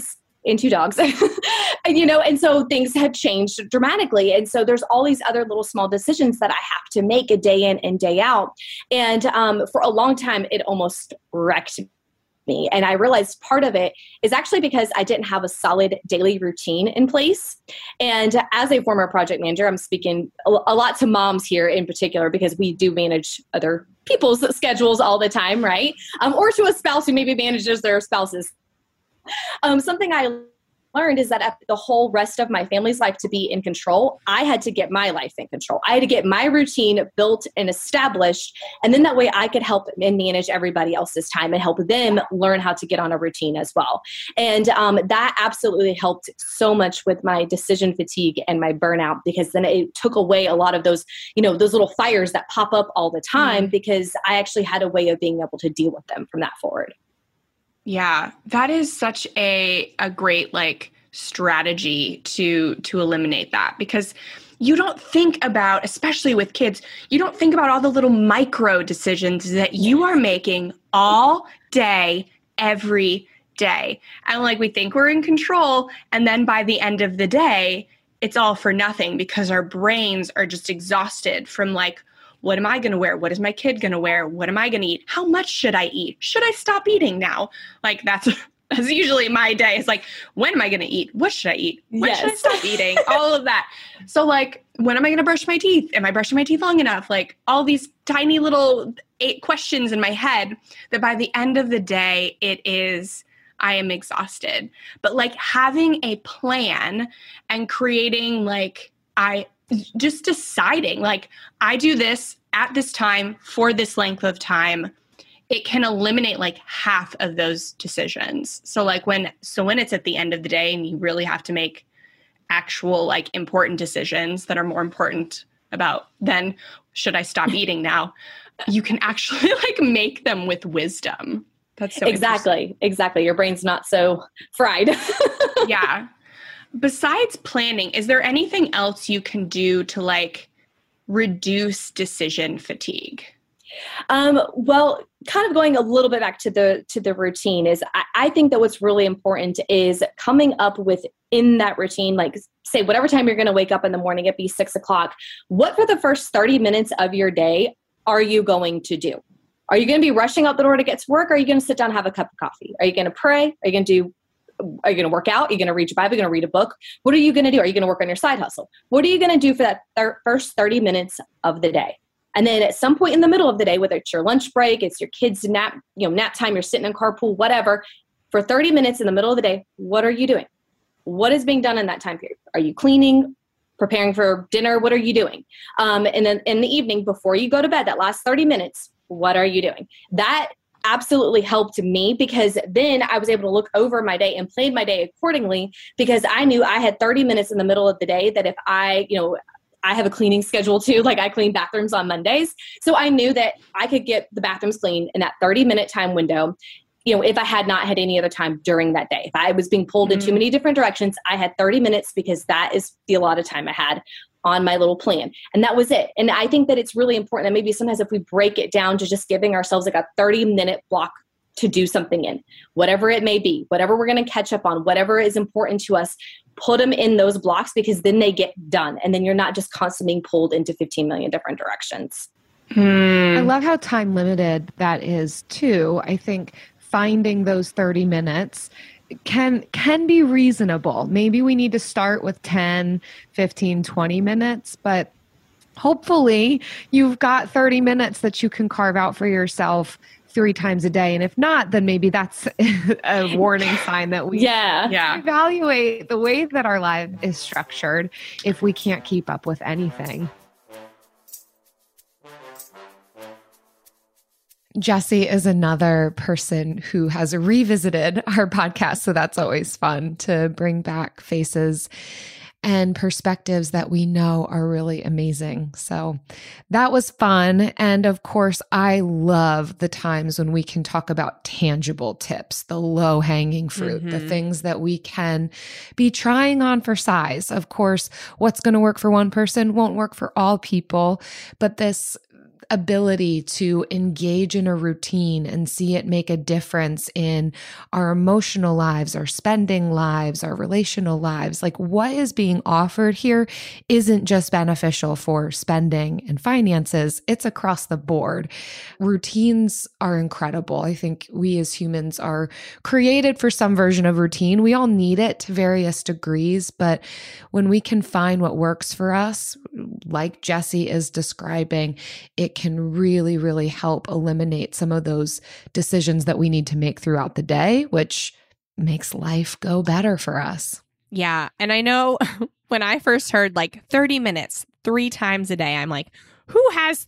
and 2 dogs, and so things have changed dramatically. And so there's all these other little small decisions that I have to make a day in and day out. And for a long time, it almost wrecked me. And I realized part of it is actually because I didn't have a solid daily routine in place. And as a former project manager, I'm speaking a lot to moms here in particular, because we do manage other people's schedules all the time, right? Or to a spouse who maybe manages their spouses. Something I learned is that the whole rest of my family's life to be in control, I had to get my life in control. I had to get my routine built and established. And then that way I could help and manage everybody else's time and help them learn how to get on a routine as well. And that absolutely helped so much with my decision fatigue and my burnout, because then it took away a lot of those, those little fires that pop up all the time, because I actually had a way of being able to deal with them from that forward. Yeah, that is such a great strategy to eliminate that, because you don't think about, especially with kids, you don't think about all the little micro decisions that you are making all day, every day. And we think we're in control. And then by the end of the day, it's all for nothing, because our brains are just exhausted from what am I going to wear? What is my kid going to wear? What am I going to eat? How much should I eat? Should I stop eating now? That's usually my day. It's when am I going to eat? What should I eat? When should I stop eating? All of that. So when am I going to brush my teeth? Am I brushing my teeth long enough? All these tiny little 8 questions in my head that by the end of the day, I am exhausted. But having a plan and creating just deciding I do this at this time for this length of time, it can eliminate half of those decisions. So when it's at the end of the day and you really have to make actual important decisions that are more important about then should I stop eating now, you can actually make them with wisdom. That's so Exactly. Your brain's not so fried. Yeah. Besides planning, is there anything else you can do to reduce decision fatigue? Well, kind of going a little bit back to the routine is I think that what's really important is coming up with in that routine, say whatever time you're going to wake up in the morning, it be 6 o'clock. What for the first 30 minutes of your day are you going to do? Are you going to be rushing out the door to get to work? Or are you going to sit down and have a cup of coffee? Are you going to pray? Are you going to work out? Are you going to read your Bible? Are you going to read a book? What are you going to do? Are you going to work on your side hustle? What are you going to do for that first 30 minutes of the day? And then at some point in the middle of the day, whether it's your lunch break, it's your kids' nap time, you're sitting in carpool, whatever, for 30 minutes in the middle of the day, what are you doing? What is being done in that time period? Are you cleaning, preparing for dinner? What are you doing? And then in the evening, before you go to bed, that last 30 minutes, what are you doing? That absolutely helped me, because then I was able to look over my day and plan my day accordingly, because I knew I had 30 minutes in the middle of the day that if I have a cleaning schedule too, I clean bathrooms on Mondays. So I knew that I could get the bathrooms clean in that 30-minute time window, if I had not had any other time during that day. If I was being pulled in too many different directions, I had 30 minutes because that is the allotted time I had on my little plan. And that was it. And I think that it's really important that maybe sometimes if we break it down to just giving ourselves a 30-minute block to do something in, whatever it may be, whatever we're going to catch up on, whatever is important to us, put them in those blocks, because then they get done. And then you're not just constantly being pulled into 15 million different directions. I love how time limited that is too. I think finding those 30 minutes can be reasonable. Maybe we need to start with 10, 15, 20 minutes, but hopefully you've got 30 minutes that you can carve out for yourself 3 times a day. And if not, then maybe that's a warning sign that we evaluate the way that our life is structured if we can't keep up with anything. Jessie is another person who has revisited our podcast, so that's always fun to bring back faces and perspectives that we know are really amazing. So that was fun. And of course, I love the times when we can talk about tangible tips, the low-hanging fruit, the things that we can be trying on for size. Of course, what's going to work for one person won't work for all people, but this ability to engage in a routine and see it make a difference in our emotional lives, our spending lives, our relational lives. Like what is being offered here isn't just beneficial for spending and finances, it's across the board. Routines are incredible. I think we as humans are created for some version of routine. We all need it to various degrees, but when we can find what works for us, like Jessie is describing, it can really, really help eliminate some of those decisions that we need to make throughout the day, which makes life go better for us. Yeah. And I know when I first heard like 30 minutes, 3 times a day, I'm like, who has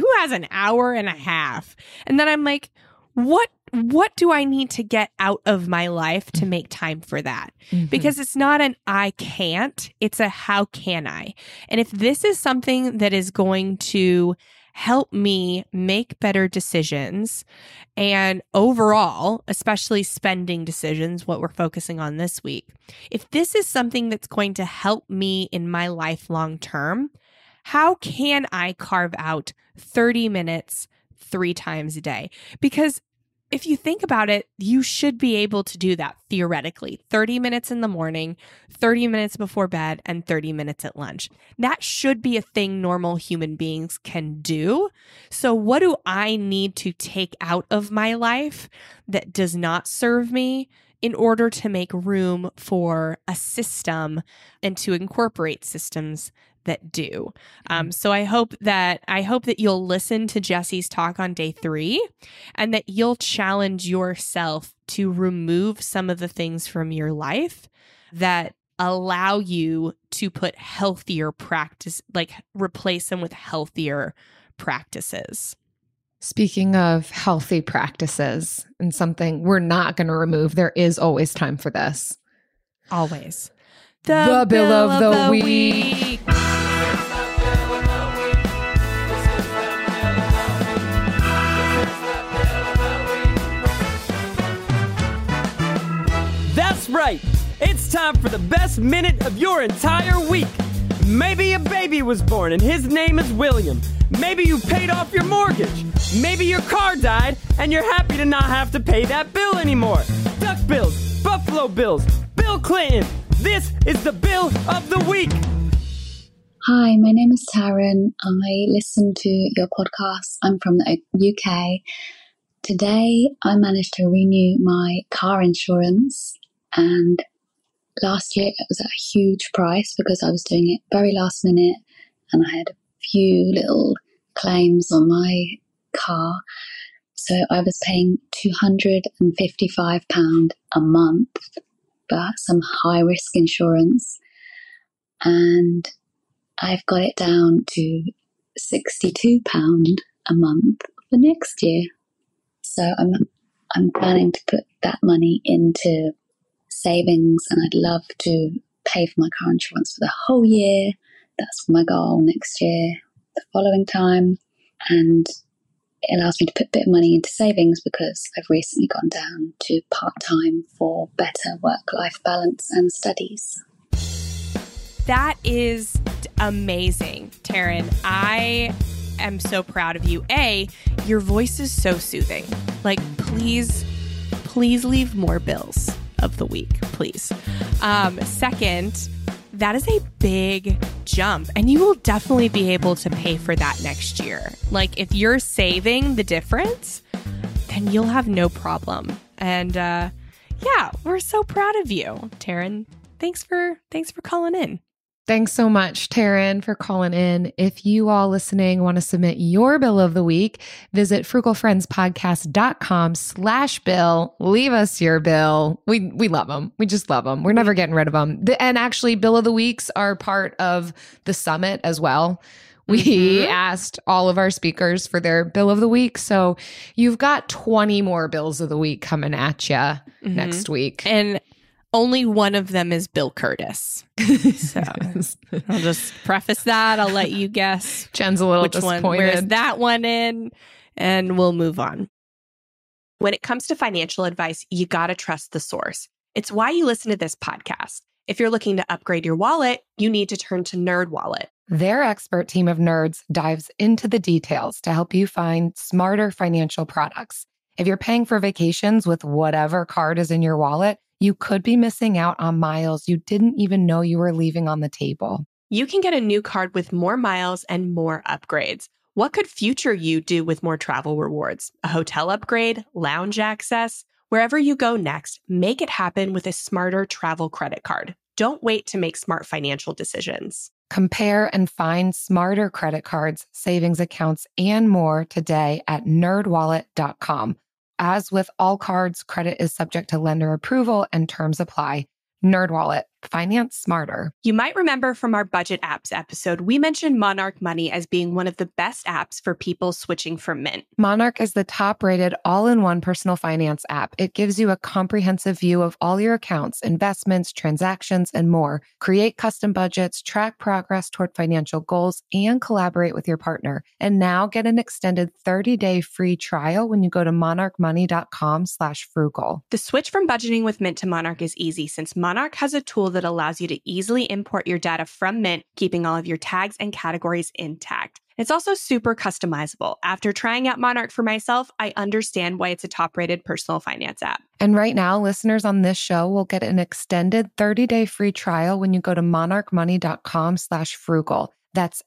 an hour and a half? And then I'm like, what do I need to get out of my life to make time for that? Because it's not an I can't, it's a how can I? And if this is something that is going to help me make better decisions and overall, especially spending decisions, what we're focusing on this week, if this is something that's going to help me in my life long term, how can I carve out 30 minutes 3 times a day? Because if you think about it, you should be able to do that theoretically. 30 minutes in the morning, 30 minutes before bed, and 30 minutes at lunch. That should be a thing normal human beings can do. So what do I need to take out of my life that does not serve me in order to make room for a system and to incorporate systems that do? So I hope that you'll listen to Jessie's talk on day 3 and that you'll challenge yourself to remove some of the things from your life that allow you to put healthier practice, like replace them with healthier practices. Speaking of healthy practices and something we're not going to remove, there is always time for this. Always. The Bill of the Week. That's right. It's time for the best minute of your entire week. Maybe a baby was born and his name is William. Maybe you paid off your mortgage. Maybe your car died and you're happy to not have to pay that bill anymore. Duck Bills, Buffalo Bills, Bill Clinton. This is the Bill of the Week. Hi, my name is Taryn. I listen to your podcast. I'm from the UK. Today, I managed to renew my car insurance, and last year it was at a huge price because I was doing it very last minute and I had a few little claims on my car. So I was paying £255 a month for some high risk insurance, and I've got it down to £62 a month for next year. So I'm planning to put that money into savings, and I'd love to pay for my car insurance for the whole year. That's my goal next year, the following time. And it allows me to put a bit of money into savings because I've recently gone down to part-time for better work-life balance and studies. That is amazing, Taryn. I am so proud of you. Your voice is so soothing. Like, please leave more bills of the week, please. Second, that is a big jump, and you will definitely be able to pay for that next year. Like, if you're saving the difference, then you'll have no problem. And yeah, we're so proud of you, Taryn. Thanks for calling in. Thanks so much, Taryn, for calling in. If you all listening want to submit your bill of the week, visit frugalfriendspodcast.com/bill. Leave us your bill. We love them. We just love them. We're never getting rid of them. And actually, bill of the weeks are part of the summit as well. We asked all of our speakers for their bill of the week. So you've got 20 more bills of the week coming at you next week. And only one of them is Bill Curtis. So I'll just preface that. I'll let you guess. Jen's a little disappointed. Where's that one in? And we'll move on. When it comes to financial advice, you got to trust the source. It's why you listen to this podcast. If you're looking to upgrade your wallet, you need to turn to NerdWallet. Their expert team of nerds dives into the details to help you find smarter financial products. If you're paying for vacations with whatever card is in your wallet, you could be missing out on miles you didn't even know you were leaving on the table. You can get a new card with more miles and more upgrades. What could future you do with more travel rewards? A hotel upgrade, lounge access? Wherever you go next, make it happen with a smarter travel credit card. Don't wait to make smart financial decisions. Compare and find smarter credit cards, savings accounts, and more today at nerdwallet.com. As with all cards, credit is subject to lender approval and terms apply. NerdWallet. Finance smarter. You might remember from our budget apps episode, we mentioned Monarch Money as being one of the best apps for people switching from Mint. Monarch is the top-rated all-in-one personal finance app. It gives you a comprehensive view of all your accounts, investments, transactions, and more. Create custom budgets, track progress toward financial goals, and collaborate with your partner. And now get an extended 30-day free trial when you go to monarchmoney.com/frugal. The switch from budgeting with Mint to Monarch is easy since Monarch has a tool that allows you to easily import your data from Mint, keeping all of your tags and categories intact. It's also super customizable. After trying out Monarch for myself, I understand why it's a top-rated personal finance app. And right now, listeners on this show will get an extended 30-day free trial when you go to monarchmoney.com/frugal. That's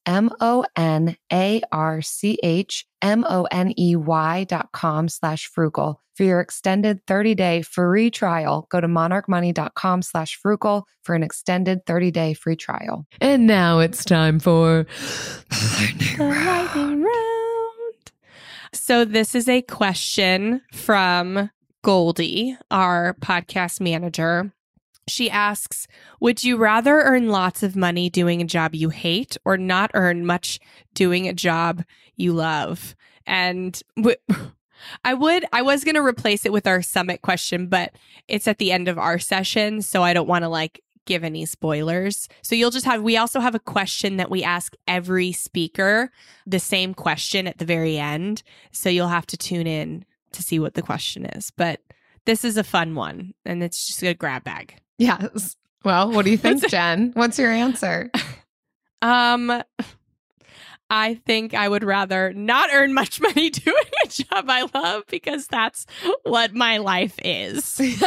monarchmoney.com/frugal. For your extended 30-day free trial, go to monarchmoney.com/frugal for an extended 30-day free trial. And now it's time for the lightning round. So this is a question from Goldie, our podcast manager. She asks, would you rather earn lots of money doing a job you hate or not earn much doing a job you love? And I was going to replace it with our summit question, but it's at the end of our session, so I don't want to give any spoilers. So we also have a question that we ask every speaker, the same question at the very end. So you'll have to tune in to see what the question is. But this is a fun one, and it's just a grab bag. Yes. Well, what do you think, Jen? What's your answer? I think I would rather not earn much money doing a job I love because that's what my life is. Yes.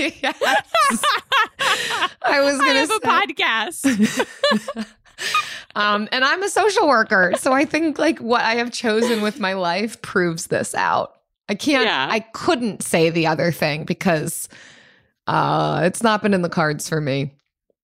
I was going to have a podcast. And I'm a social worker. So I think what I have chosen with my life proves this out. I couldn't say the other thing because it's not been in the cards for me.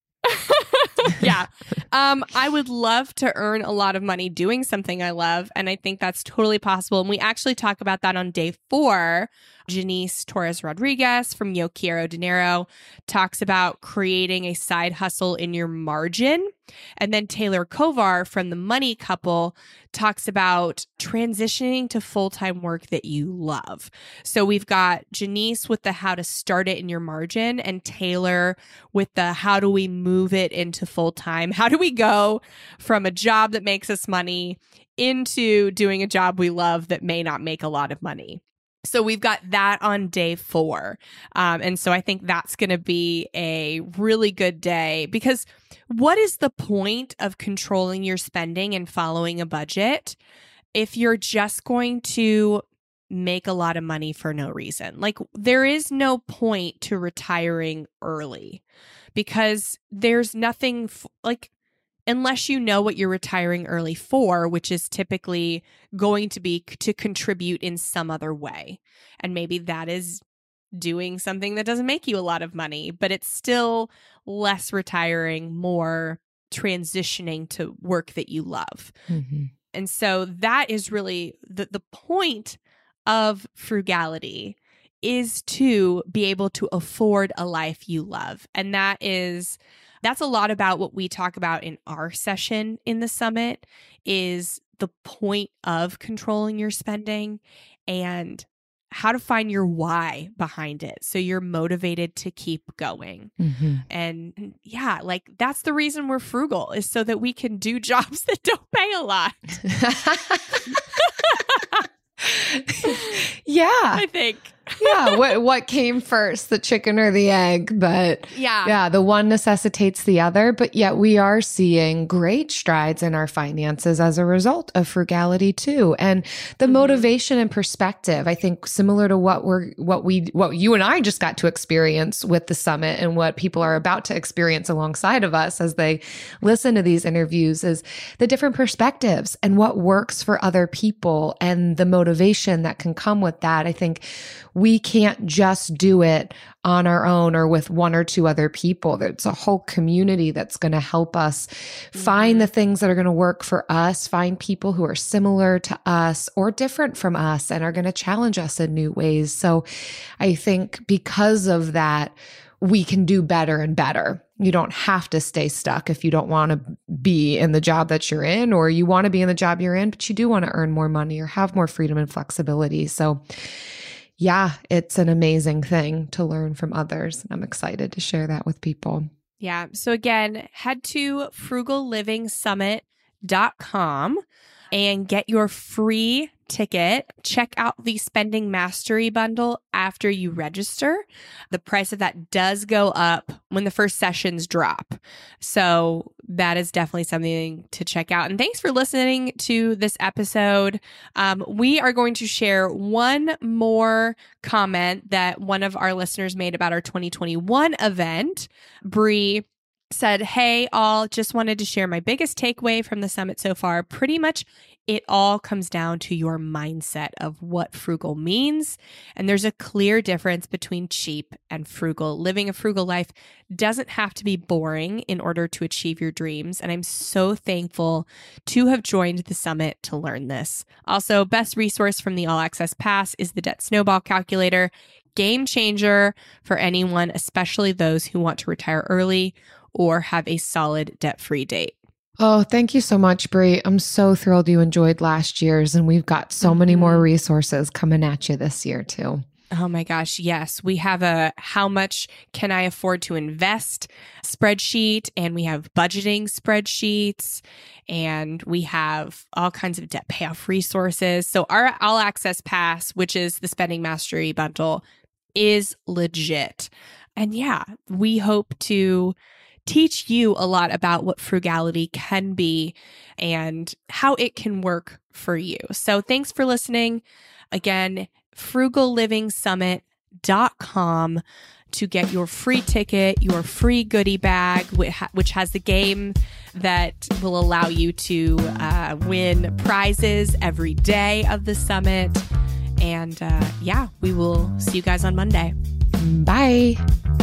Yeah. I would love to earn a lot of money doing something I love. And I think that's totally possible. And we actually talk about that on day 4. Janice Torres Rodriguez from Yo Quiero Dinero talks about creating a side hustle in your margin. And then Taylor Kovar from The Money Couple talks about transitioning to full-time work that you love. So we've got Janice with the how to start it in your margin and Taylor with the how do we move it into full-time? How do we go from a job that makes us money into doing a job we love that may not make a lot of money? So we've got that on day 4. And so I think that's going to be a really good day because what is the point of controlling your spending and following a budget if you're just going to make a lot of money for no reason? There is no point to retiring early because there's nothing unless you know what you're retiring early for, which is typically going to be to contribute in some other way. And maybe that is doing something that doesn't make you a lot of money, but it's still less retiring, more transitioning to work that you love. Mm-hmm. And so that is really the point of frugality is to be able to afford a life you love. And that's a lot about what we talk about in our session in the summit is the point of controlling your spending and how to find your why behind it. So you're motivated to keep going. Mm-hmm. And yeah, that's the reason we're frugal is so that we can do jobs that don't pay a lot. Yeah. I think. Yeah, what came first, the chicken or the egg? But yeah, the one necessitates the other. But yet we are seeing great strides in our finances as a result of frugality too. And the motivation and perspective, I think, similar to what you and I just got to experience with the summit and what people are about to experience alongside of us as they listen to these interviews, is the different perspectives and what works for other people and the motivation that can come with that. I think we can't just do it on our own or with one or two other people. There's a whole community that's going to help us find the things that are going to work for us, find people who are similar to us or different from us and are going to challenge us in new ways. So I think because of that, we can do better and better. You don't have to stay stuck if you don't want to be in the job that you're in, or you want to be in the job you're in, but you do want to earn more money or have more freedom and flexibility. So yeah, it's an amazing thing to learn from others. I'm excited to share that with people. Yeah. So again, head to frugallivingsummit.com and get your free ticket. Check out the Spending Mastery bundle after you register. The price of that does go up when the first sessions drop. So that is definitely something to check out. And thanks for listening to this episode. We are going to share one more comment that one of our listeners made about our 2021 event. Bree said, "Hey, all, just wanted to share my biggest takeaway from the summit so far. Pretty much it all comes down to your mindset of what frugal means. And there's a clear difference between cheap and frugal. Living a frugal life doesn't have to be boring in order to achieve your dreams. And I'm so thankful to have joined the summit to learn this. Also, best resource from the All Access Pass is the Debt Snowball Calculator. Game changer for anyone, especially those who want to retire early or have a solid debt-free date." Oh, thank you so much, Bree. I'm so thrilled you enjoyed last year's, and we've got so many more resources coming at you this year too. Oh my gosh, yes. We have a how much can I afford to invest spreadsheet, and we have budgeting spreadsheets, and we have all kinds of debt payoff resources. So our All Access Pass, which is the Spending Mastery bundle, is legit. And yeah, we hope to teach you a lot about what frugality can be and how it can work for you. So thanks for listening. Again, frugallivingsummit.com to get your free ticket, your free goodie bag, which has the game that will allow you to win prizes every day of the summit. And yeah, we will see you guys on Monday. Bye.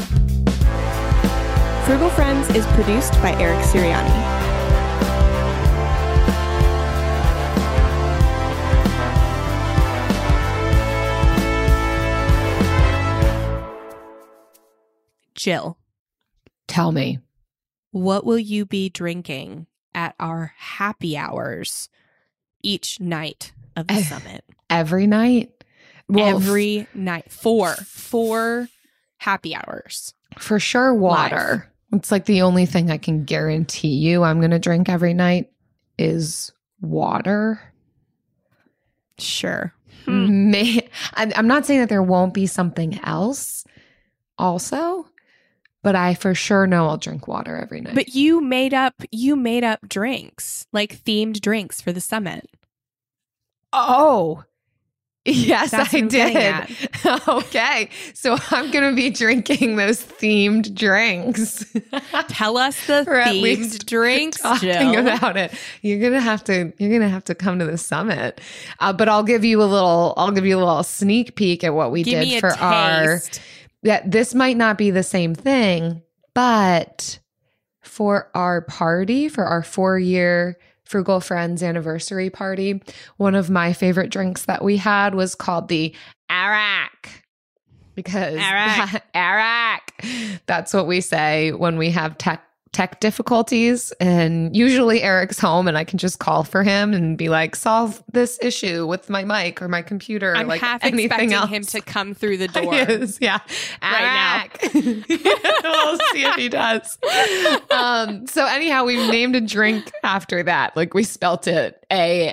Frugal Friends is produced by Eric Siriani. Jill, tell me, what will you be drinking at our happy hours each night of the summit? Every night? Well, every night. Four happy hours. For sure, water. Live. It's like the only thing I can guarantee you I'm going to drink every night is water. Sure. I'm not saying that there won't be something else also, but I for sure know I'll drink water every night. But you made up drinks, like themed drinks for the summit. Oh, yes, I did. Okay. So I'm going to be drinking those themed drinks. Tell us the themed drinks, Jill. About it. You're going to have to come to the summit. But I'll give you a little sneak peek at what we did for our, that this might not be the same thing, but for our party, for our 4-year Frugal Friends anniversary party, one of my favorite drinks that we had was called the Arak. Because Arak, that's what we say when we have tech difficulties. And usually Eric's home and I can just call for him and be like, solve this issue with my mic or my computer. I'm like half anything expecting else. him to come through the door. Yeah. Right now. We'll see if he does. So anyhow, we named a drink after that. Like we spelt it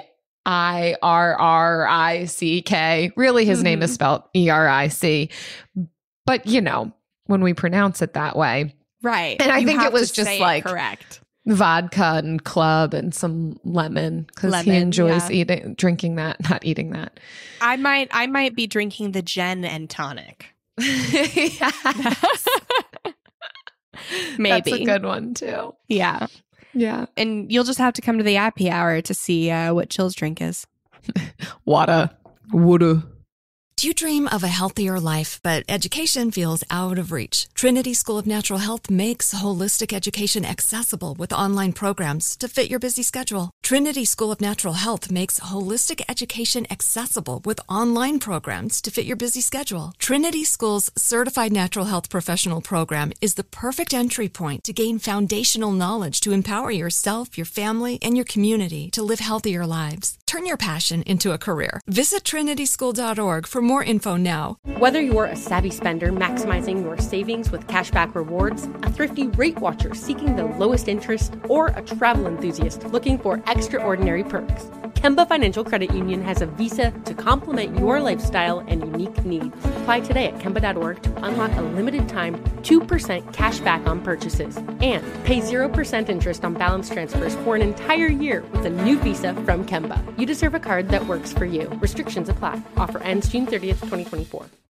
Erick. Really, his name is spelled Eric. But, you know, when we pronounce it that way. Right. And I think it was just like correct. Vodka and club and some lemon because he enjoys drinking that, not eating that. I might be drinking the gin and tonic. Yes. Maybe. That's a good one too. Yeah. Yeah. And you'll just have to come to the happy hour to see what Chill's drink is. Water. Do you dream of a healthier life, but education feels out of reach? Trinity School of Natural Health makes holistic education accessible with online programs to fit your busy schedule. Trinity School of Natural Health makes holistic education accessible with online programs to fit your busy schedule. Trinity School's Certified Natural Health Professional Program is the perfect entry point to gain foundational knowledge to empower yourself, your family, and your community to live healthier lives. Turn your passion into a career. Visit trinityschool.org for more info now. Whether you're a savvy spender maximizing your savings with cashback rewards, a thrifty rate watcher seeking the lowest interest, or a travel enthusiast looking for extraordinary perks, Kemba Financial Credit Union has a visa to complement your lifestyle and unique needs. Apply today at Kemba.org to unlock a limited time 2% cash back on purchases and pay 0% interest on balance transfers for an entire year with a new visa from Kemba. You deserve a card that works for you. Restrictions apply. Offer ends June 30th, 2024.